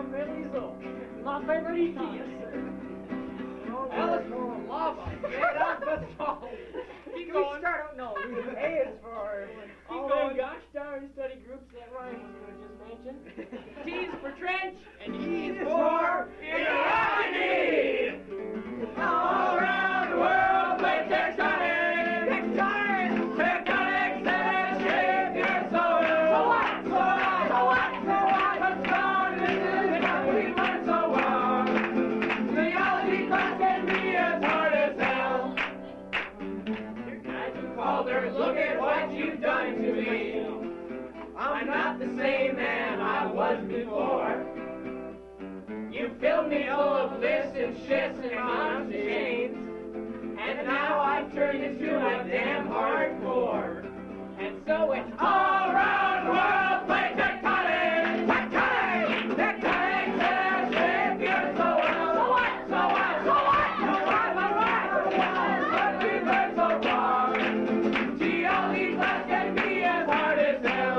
I'm Billy Zoe. My favorite ET, yes, sir. L is for lava. Get out the salt. Keep going. Start out, no. A is for all them gosh darn study groups that Ryan was going to just mention. T is for trench. And E is for Iraqi. All around the world, play tectonic. Tectonic. Tectonic says shape your soul. So what? So what? So what? So what? What's gone? This is what we learned so well. Theology class can be as hard as hell. Calder, look at what you've done to me. I'm not the same man I was before. You filled me full of lists and shits and moms and chains. And now I've turned into a damn hardcore. And so it's all around the world, play tectonic! Tectonic! Tectonic says shape your soul. So what? So what? So what? So what? So what? So what? What we've learned so far. Geology class can be as hard as hell.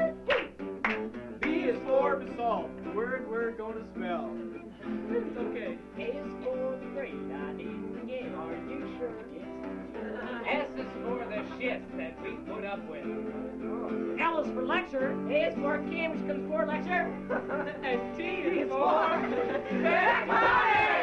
B is for basalt. The word we're going to spell. It's okay. A is for great ideas again. Are you sure? Yes. S is for the shit that we put up with. L is for lecture. A is for Cambridge comes for lecture. And T is for tectonic.